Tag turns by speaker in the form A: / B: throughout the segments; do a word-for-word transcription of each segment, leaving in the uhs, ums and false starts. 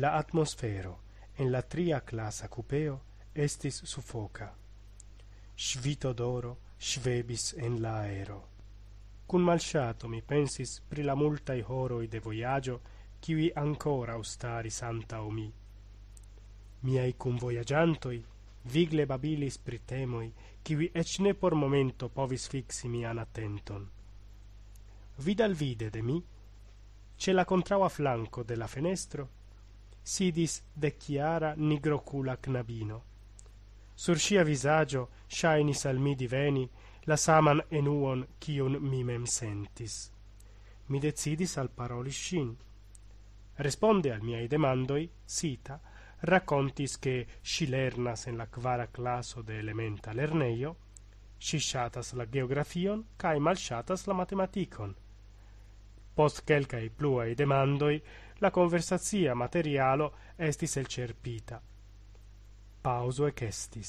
A: la atmosfero en la tria classa cupeo estis suffoca. Svito d'oro svebis en la aero. Cun malŝato mi pensis pri la multaj horoj de vojaĝo, kiuj ancora staris antaŭ mi. Miaj kunvojaĝantoj vigle babilis pri temoj, kiuj eĉ ne por momento povis fiksi mian atenton. Vidalvide de mi, ĉe la kontraŭa flanko de la fenestro, sidis dechiara nigrocula knabino. Sur ŝia vizaĝo ŝajnis al mi diveni la saman enuon kiun mi mem sentis. Mi decidis alparoli ŝin. Responde al miaj demandoj, Sita rakontis ke ŝi lernas en la kvara klaso de elementa lernejo, ŝi ŝatas la geografion kaj malŝatas la matematikon. Post kelkaj pluaj demandoj, la konversacia materialo estis elĉerpita. Pauzo ekestis.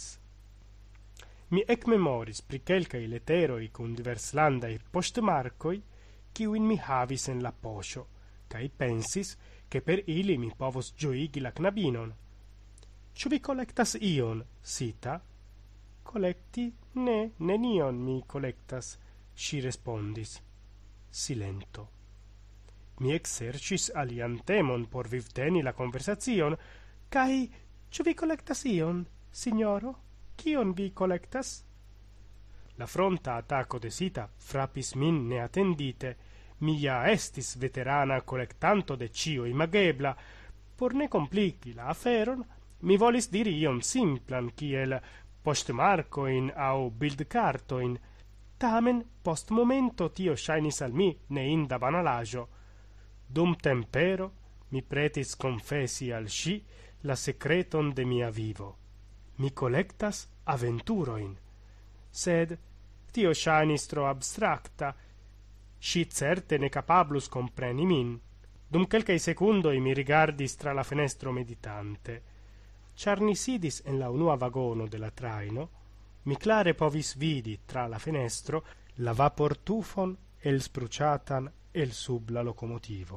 A: Mi ekmemoris pri kelkaj leteroj kun diverslandaj poŝtmarkoj, kiujn mi havis en la poŝo, kaj pensis, ke per ili mi povos ĝojigi la knabinon. Ĉu vi kolektas ion, Sita? Kolekti? Ne, nenion mi kolektas, ŝi respondis. Silento. Mi ekserĉis alian temon por vivteni la konversacion, kaj ĉu vi kolektas ion, signoro? Kion vi kolektas? La fronta atako de Sita frapis min neatendite. Mi ja estis veterana kolektanto de ĉio imagebla. Por ne kompliki la aferon, mi volis diri ion simplan kiel poŝtmarkojn aŭ bildkartojn. Tamen post momento tio ŝajnis al mi neinda banalaĵo. Dum tempero mi pretis konfesi al ŝi la sekreton de mia vivo. Mi kolektas aventurojn. Sed tio ŝajnis tro abstrakta. Ŝi certe ne kapablus kompreni min. Dum kelkaj sekundoj mi rigardis tra la fenestro meditante. Ĉar ni sidis en la unua vagono de la trajno, mi klare povis vidi tra la fenestro la vaportufon elspruĉatan el sub la lokomotivo.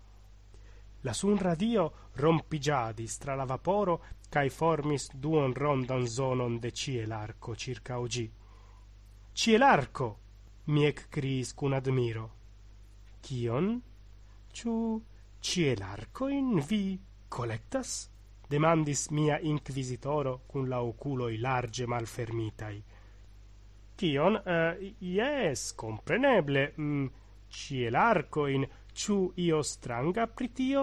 A: La sunradio rompiĝadis tra la vaporo kaj formis duonrondan zonon de ĉielarko ĉirkaŭ ĝi. Ĉielarko! Mi ekkriis kun admiro. Kion? Ĉu ĉielarkojn vi kolektas? Demandis mia inkvizitoro kun la okuloj larĝe malfermitaj. Kion? Uh, jes, kompreneble. Mm, ĉielarkojn. Ĉu io stranga pri tio?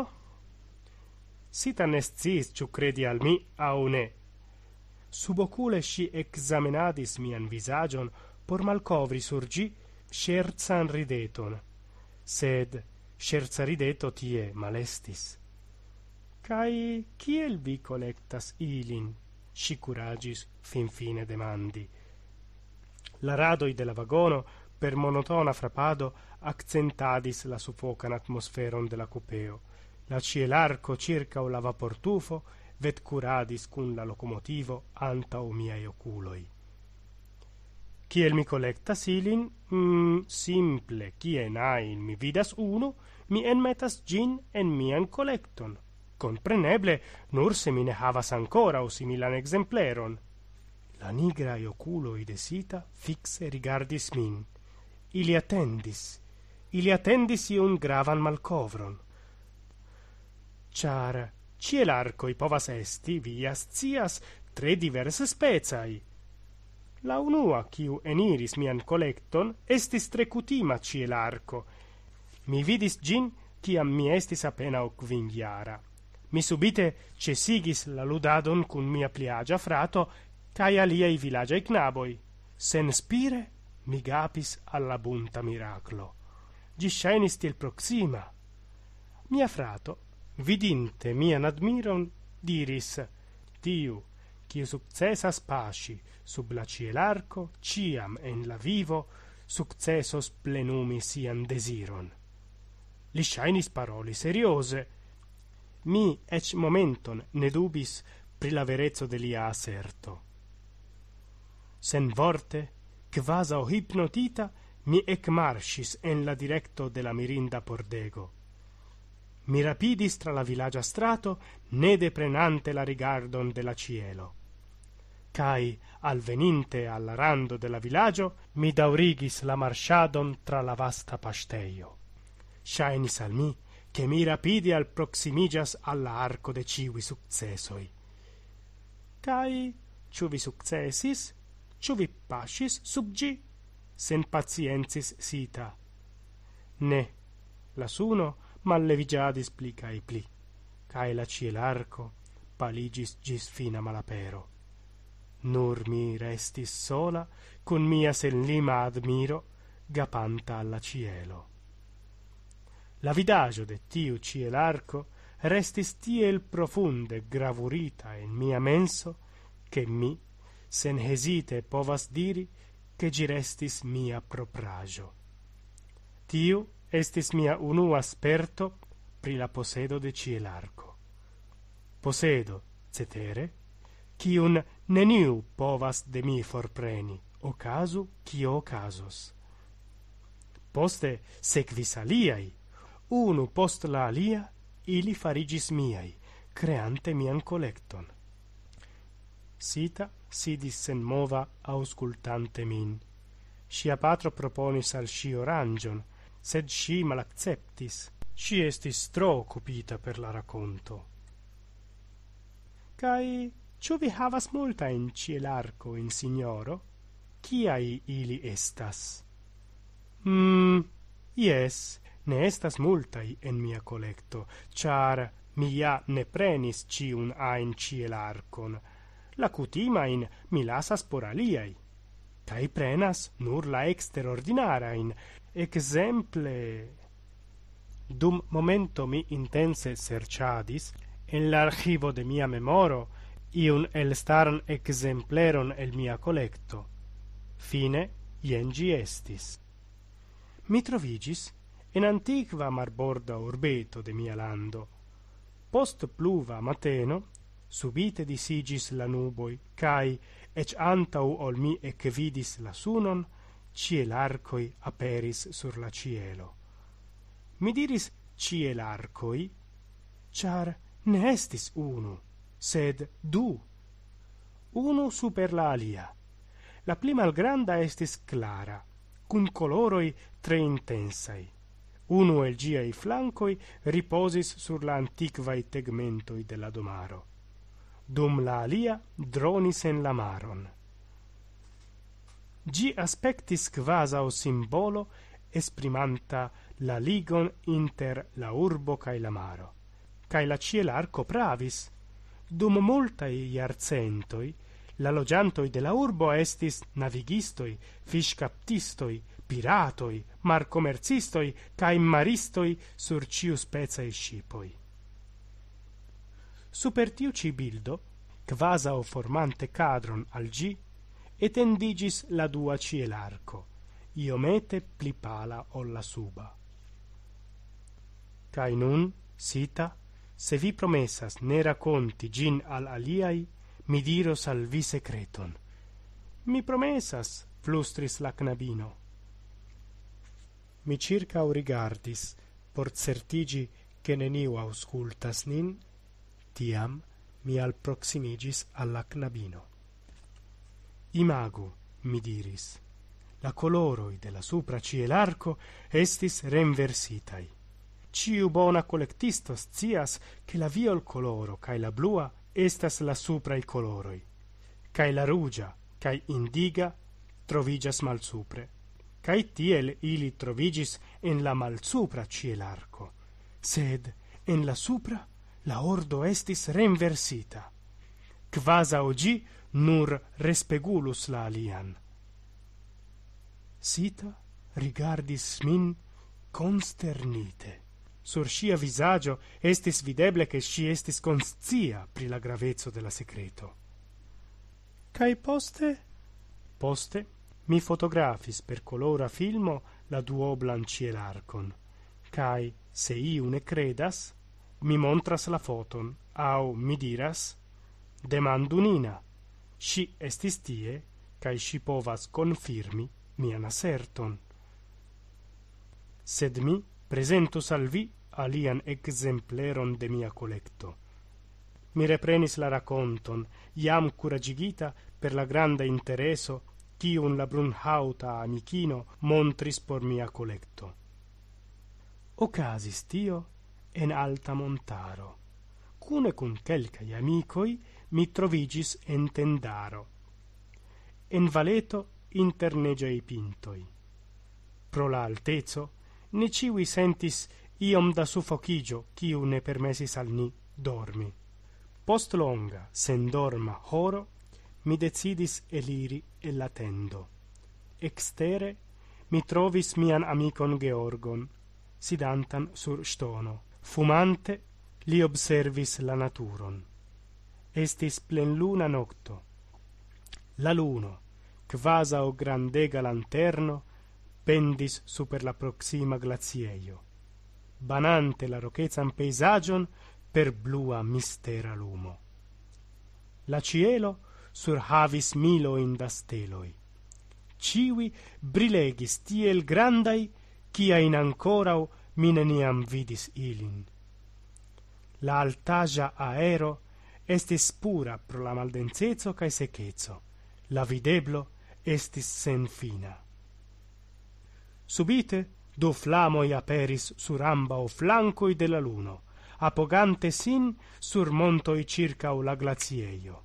A: Sita ne sciis ĉu kredi al mi aŭ ne. Subokule ŝi ekzamenadis mian vizaĝon por malkovri sur ĝi ŝercan rideton, sed ŝerca rideto tie malestis. Kaj kiel vi kolektas ilin? Ŝi kuraĝis finfine demandi. La radoj de la vagono per monotona frapado accentadis la sufocan atmosferon de la cupeo. La ĉielarko ĉirkaŭ la vaportufo vetkuradis kun la lokomotivo antaŭ miaj okuloj. Kiel mi kolektas ilin? Mm, simple, kien ajn mi vidas unu, mi enmetas ĝin en mian kolekton. Kompreneble, nur se mi ne havas ankoraŭ similan ekzempleron. La nigraj okuloj de Sita fikse rigardis min. Ili atendis. Ili atendis iun gravan malkovron. Ĉar ĉielarkoj povas esti, vi ja scias, tre diversspecaj. La unua, kiu eniris mian kolekton, estis tre kutima ĉielarko. Mi vidis ĝin, kiam mi estis apenaŭ kvinjara. Mi subite ĉesigis la ludadon kun mia pliaĝa frato kaj aliaj vilaĝaj knaboj. Senspire mi gapis alla bunta miraklo. Ĝi ŝajnis tiel proksima. Mia frato, vidinte mian admiron, diris: tiu, kiu sukcesas paŝi sub la ĉielarko, ĉiam en la vivo sukcesos plenumi sian deziron. Li ŝajnis paroli serioze. Mi eĉ momenton ne dubis pri la vereco de lia aserto. Senvorte, kvazaŭ hipnotita, mi ekmarŝis en la direkto de la mirinda pordego. mi rapidis tra la villagia strato, ne deprenante la rigardon de la cielo. Cai, al veninte alla rando de la villagio, mi daurigis la marchadon tra la vasta pasteio. Shainis al mi, che mi rapidi al proximigas alla arco de ciui successoi. Cai, ciu vi successis, ciu vi pascis sub gi? Sen pazientis Sita. Ne, lasuno mallevigiadis pli cae pli, cae la cielarco paligis gis fina malapero. Nur mi restis sola, con mia senlima admiro, gapanta alla cielo. La vidagio de tiu cielarco restis tiel profunde gravurita in mia menso, che mi, sen hesite povas diri, che gi restis mia propragio. Tiu estis mia unua sperto pri la posedo de cielarco. Posedo, cetere, cium neniu povas de mi forpreni, ocasu cio ocasos. Poste sequis aliai, unu post la alia, ili farigis miai, creante mian collecton. Sita sidis senmova auscultante min. Sia patro proponis al sci orangion, sed sci malacceptis. Sci estis tro occupita per la raconto. Cai, ciu vi havas multa in cielarco in signoro? Ciai ili estas? Mm, yes, ne estas multai en mia collecto, char mi ja ne prenis ciun ain cielarcon. La cutimain mi lasas por aliai, cae prenas nur la exterordinarain, exemple... Dum momento mi intense serciadis, en l'archivo de mia memoro, iun elstaran exempleron el mia collecto. Fine, ien gi estis. Mi trovigis en antiqua marborda urbeto de mia lando. Post pluva mateno, subite disigis la nuboi, cae, ec antau ol mi ecvidis la sunon, cielarcoi aperis sur la cielo. Mi diris cielarcoi, char ne estis unu, sed du. Unu super la alia. La pli malgranda estis clara, cun coloroi tre intensai. Unu el giai flancoi riposis sur la antiquai tegmentoi de la domaro. Dum la alia dronis en la maron. Gi aspectis quasau simbolo esprimanta la ligon inter la urbo cae la maro. Cae la cielarco pravis. Dum multae iarcentoi, la logiantoi de la urbo estis navigistoi, fiscaptistoi, piratoi, marcomercistoi, cae maristoi sur ciu specae scipoi. Super tiu ci bildo, quasau formante cadron al gi, etendigis la dua cielarco, iomete pli pala ol la suba. Cae nun, Sita, se vi promessas ne raconti gin al aliai, mi diros al vi secreton. Mi promessas, flustris la knabino. Mi circau rigardis, por certigi che neniu auscultas nin, tiam mi alproximigis alla knabino. Imagu, mi diris, la coloroi de la supra cielarco estis renversitai. Ciu bona collectisto scias che la viol coloro cae la blua estas la suprai coloroi, cae la rugia cae indiga trovigas malsupre, cae tiel ili trovigis en la malsupra cielarco, sed en la supra la ordo estis renversita, quasau gi nur respegulus la alian. Sita rigardis min consternite. Sur sia visagio estis videble che si estis conscia pri la gravezzo de la secreto. Cae poste? Poste mi fotografis per colora filmo la duoblan cielarcon, cae, se iu ne credas, mi montras la foton, au mi diras, demandu Nina, si estis tie, cae si povas confirmi mian asserton. Sed mi presentus al vi alian exempleron de mia collecto. Mi reprenis la raconton, iam curagigita per la granda intereso quiun la brunhauta amicino montris por mia collecto. Ocasis tio en alta montaro. Cune cun quelcai amicoi mi trovigis en tendaro. En valeto internegiai pintoi. Pro la altezo, ne ciui sentis iom da suffocigio quiu ne permesis al ni dormi. Post longa, sen dorma horo, mi decidis eliri e la tendo. Extere mi trovis mian amicon Georgon, sidantan sur stono. Fumante li observis la naturon. Estis plenluna nocto. La luno, quasau grandega lanterno, pendis super la proxima glacieio, banante la rochezan peisagion per blua mistera lumo. La cielo surhavis miloin da steloi. Ciui brilegis tiel grandai, cia in ancorau mi neniam vidis ilin. La altagia aero estis pura pro la maldensezo cae sechezo. La videblo estis sen fina. Subite du flamoi aperis sur ambau flancoi de la luno, apogante sin sur montoi circau la glacieio.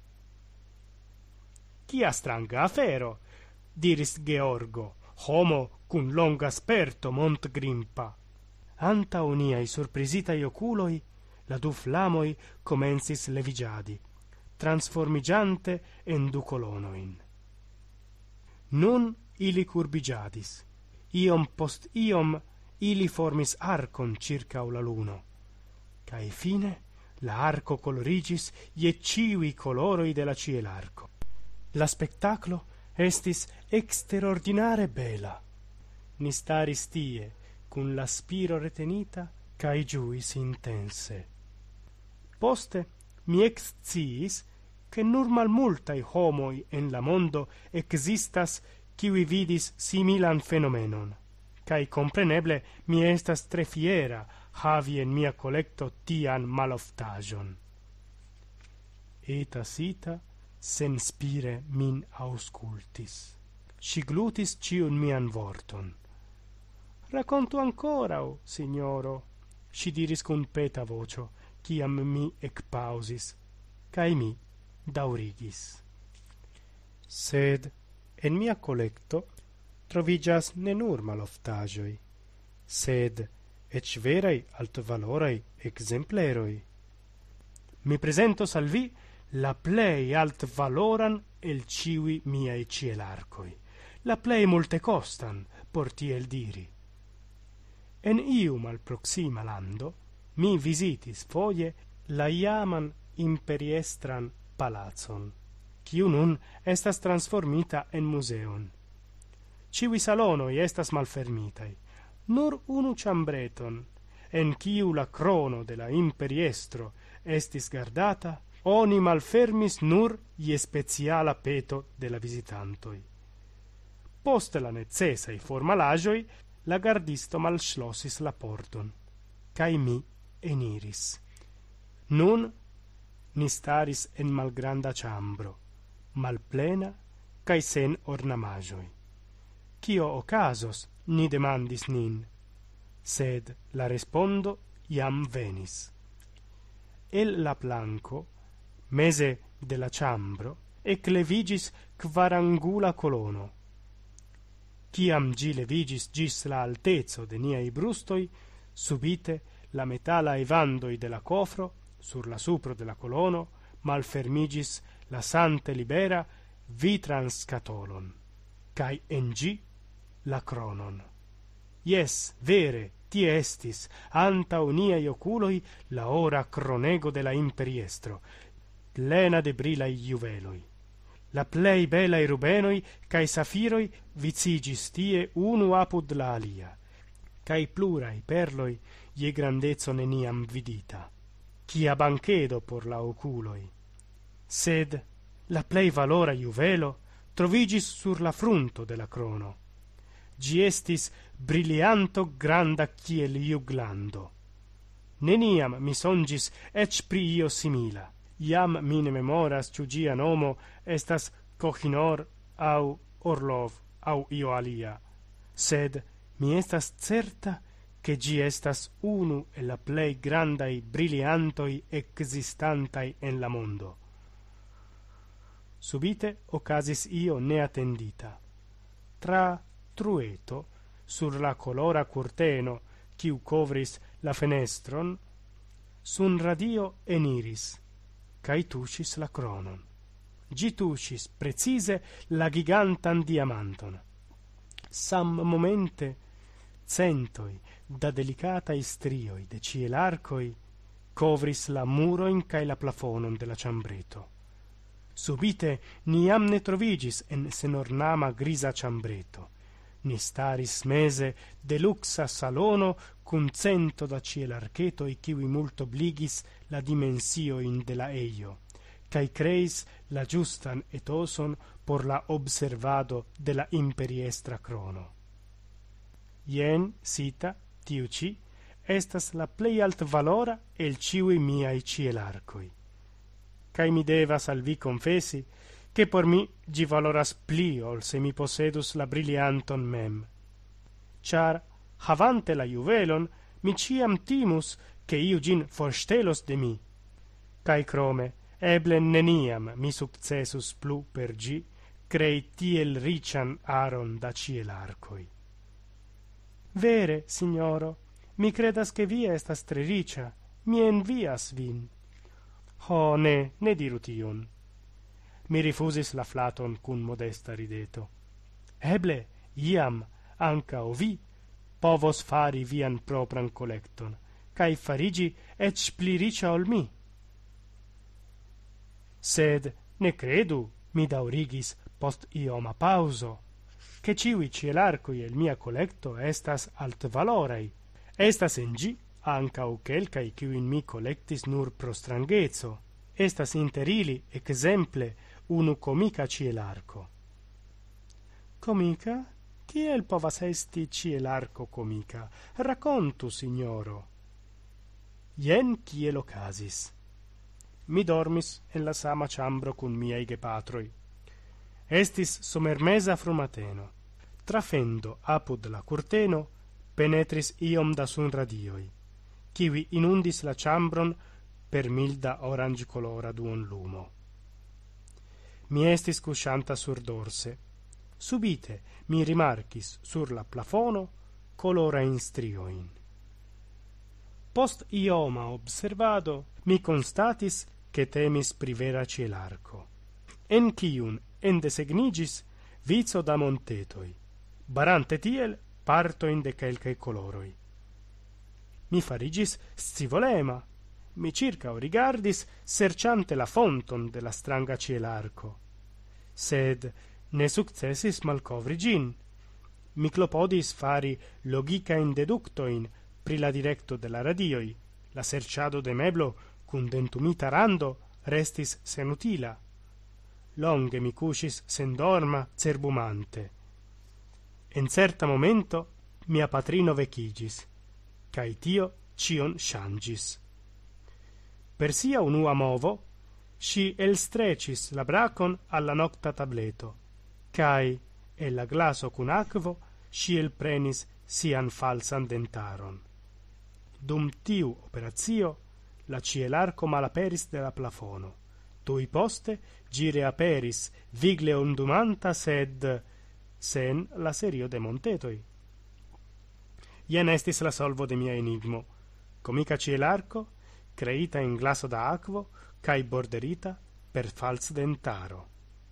A: «Chia stranga afero», diris Georgo, «homo cun longa sperto mont grimpa». Antau niai surprisitai oculoi, la du flamoi comensis levigiadi, transformigiante en du colonoin. Nun ili curbigiadis, iom post iom ili formis arcon circau la luno, cae fine la arco colorigis je ciui coloroi de la cielarco. La spectaclo estis exterordinare bela. Ni staris tie, cun la spiro retenita, cae giuis intense. Poste mi exciis che nur malmultai homoi en la mondo existas quiui vidis similan fenomenon, cae compreneble mi estas tre fiera havi en mia collecto tian maloftagion. Eta sita senspire min auscultis. Si glutis ciun mian vorton. «Raconto ancora, o signoro», si diris cun peta vocio, ciam mi ecpausis, cae mi daurigis. Sed en mia collecto trovigas ne nur maloftagioi, sed ec verai altvalorai exempleroi. Mi presentos al vi la plei altvaloran el ciui miei cielarcoi, la plei multe costan, por tiel diri. En iu malproxima lando mi visitis foje la iaman imperiestran palazon, quiu nun estas transformita en museon. Ciui salonoi estas malfermitai, nur unu chambreton, en quiu la crono de la imperiestro estis gardata, oni malfermis nur je speciala peto de la visitantoi. Post la necesai formalagioi, la gardisto malschlossis la porton, cae mi eniris. Nun ni staris en malgranda chambro, malplena cae sen ornamagioi. Cio ocasos, ni demandis nin, sed la respondo iam venis. El la planco, mese de la chambro, eclevigis quarangula colono. Ciam gi levigis gis la altezo de niai brustoi, subite la metala evandoi de la cofro, sur la supro de la colono, malfermigis la sante libera vitran scatolon, cae en gi la cronon. Yes, vere, tie estis, antau niai oculoi, la ora cronego de la imperiestro, plena de brilai juveloi. La plei belai rubenoi cae safiroi vicigis tie unu apud la alia, cae plurai perloi je grandezo neniam vidita. Cia banchedo por la oculoi. Sed la plei valora juvelo trovigis sur la frunto de la crono. Gi estis brilianto granda kiel juglando. neniam mi songis ec pri io simila. Iam mi ne memoras ciu gia nomo estas Kohinoor au Orlov au io alia, sed mi estas certa che gi estas unu e la plei grandai briliantoi existantai en la mondo. Subite ocasis io neatendita. Tra trueto, sur la colora curteno, quiu covris la fenestron, sun radio eniris, cae tucis la cronon. Gi tucis precise la gigantan diamanton. Sam momente centoi da delicatai strioi de cielarcoi covris la muroin cae la plafonon de la ciambreto. Subite niam ne trovigis en senornama grisa ciambreto, ni staris mese de luxa salono cun cento da cielarchetoi quiui multo obligis la dimensioin de la eio, cae creis la giustan etoson por la observado de la imperiestra crono. Ien, cita, tiu ci, estas la plei alt valora el ciui miai cielarcoi. Cae mi devas al vi confessi che por mi gi valoras pli ol se mi possedus la brilianton mem. Char, havante la juvelon, mi ciam timus che iu gin forstelos de mi. Cae crome, eble neniam mi successus plu per gi crei tiel rician aron da cielarcoi. Vere, signoro, mi credas che vi estas tre ricia, mi envias vin. Ho, ne, ne diru tion. Mi rifusis la flaton cun modesta rideto. Eble, iam, ancao vi, povos fari vian propran collecton, cae farigi ec pli ricia ol mi. Sed, ne credu, mi daurigis post ioma pauso, che ciui cielarcoi el mia collecto estas alt valorei. Estas en gi ancau quelcai quiu in mi collectis nur pro stranghezzo. Estas inter ili, exemple, unu comica cielarco. Comica? Kiel povas esti cielarco comica? Racontu, signoro. Ien kiel ocasis. Mi dormis en la sama ciambro cun miei gepatroi. Estis somermesa frumateno. Trafendo apud la curteno, penetris iom da sun radioi, quivi inundis la ciambron per milda orange colora duon lumo. Mi estis cuscianta sur dorse. Subite mi rimarchis sur la plafono colora in strioin. Post ioma observado mi constatis che temis privera cielarco, en quiun endesegnigis vizo da montetoi, barante tiel partoin de quelcae coloroi. Mi farigis scivolema, mi circa rigardis serciante la fonton de la stranga cielarco, sed ne successis malcovri gin. Mi clopodis fari logicain deductoin pri la directo de la radioi, la serciado de meblo cun dentumita rando restis senutila. Longe mi cusis sendorma cerbumante. En certa momento mia patrino vecigis, cae tio cion changis. Per sia unua movo, si elstrecis la bracon alla nocta tableto, cae, e la glaso cun aquo, si elprenis sian falsan dentaron. Dum tiu operatio, la cielarco malaperis de la plafono. Tui poste, gire aperis, vigle ondumanta, sed sen la serio de montetoi. Ien estis la solvo de mia enigmo. Comica cielarco, creita in glaso da aquo, cae borderita per fals dentaro.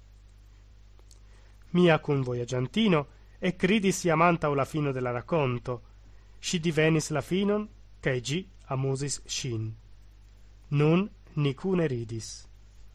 A: Mia cun voyagiantino e cridis iamanta o la fino de la racconto. Si divenis la finon, cae gi amusis shin. Nun nicune ridis.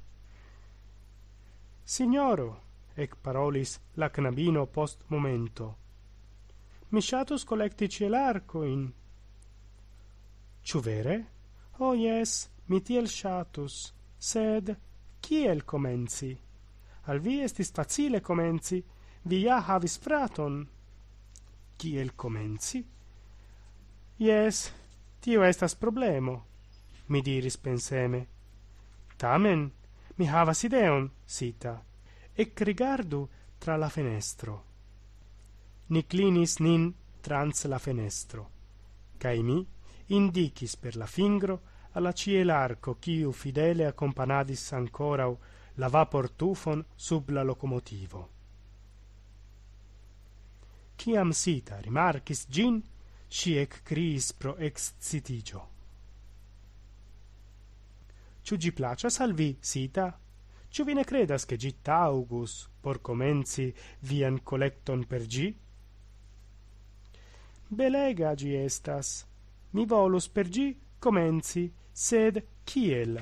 A: Signoro, ec parolis la knabino post momento, mi shatus collecti cielarcoin. Ciu vere? Oh, yes, mi tiel shatus, sed kiel comenzi? Al vi estis facile comenzi, vi ja havis fraton. Kiel comenzi? Yes, Tio estas problemo, mi diris penseme. Tamen, mi havas ideon, Sita, ec rigardu tra la fenestro. Ni clinis nin trans la fenestro, cae mi indicis per la fingro alla cielarco quiu fidele accompanadis ancorau la vapor tufon sub la locomotivo. Ciam Sita rimarcis gin, si ec criis pro excitigio. Ciu gi placas al vi, Sita? Ciu vi ne credas che gi taugus por comenzi vian collecton per gi? Belega gi estas. Mi volus per gi comenzi, sed kiel?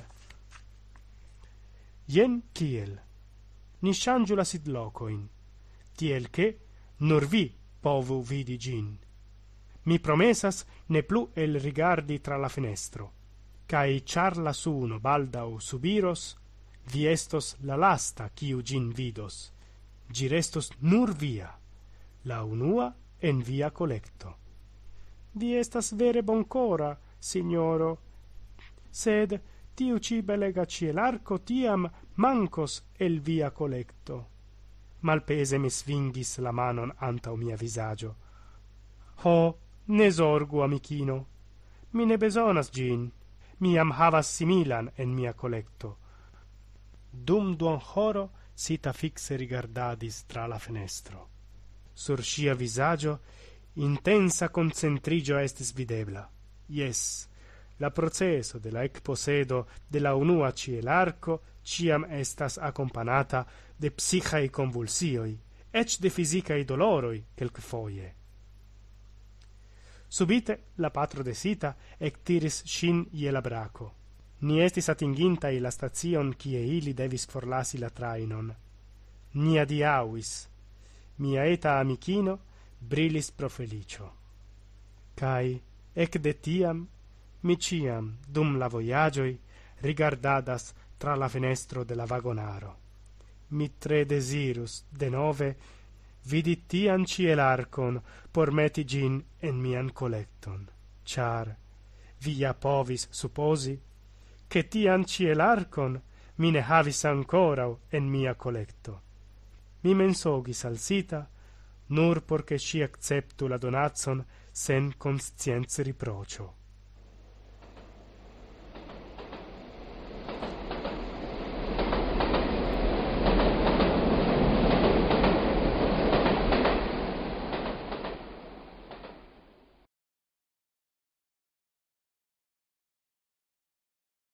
A: Jen kiel. Ni changiu la sidlocoin, tiel che nur vi povu vidi gin. Mi promesas ne plu el rigardi tra la fenestro, cae char la suno baldau subiros, vi estos la lasta quiu gin vidos, gi restos nur via, la unua en via collecto. Vi estas vere boncora, signoro, sed tiu ci belega cielarco tiam mancos el via collecto. Malpese mi svingis la manon antau mia visagio. Ho, ne sorgu, amicino, mi ne besonas gin, miam havas similan en mia collecto. Dum duon horo Sita fixe rigardadis tra la fenestro. Sur sia visagio intensa concentrigio estis videbla. Yes, la proceso de la ecposedo de la unua cielarco ciam estas accompanata de psichae convulsioi, ec de physicae doloroi quelquefoie. Subite la patro de Sita ectiris shin ie la braco. Ni estis atingintai la stazion kie ili devis forlasi la trainon. Ni adiauis. Mia eta amicino brilis pro felicio. Cai, ec de tiam, mi ciam, dum la voyagioi, rigardadas tra la fenestro de la vagonaro. Mi tre desirus, de nove, vidi tian cielarcon por meti gin en mian collecton, char via povis supposi che tian cielarcon mi ne havis ancorau en mia collecto. Mi mensogis al Sita nur porche si acceptu la donatson sen conscienze riprocio.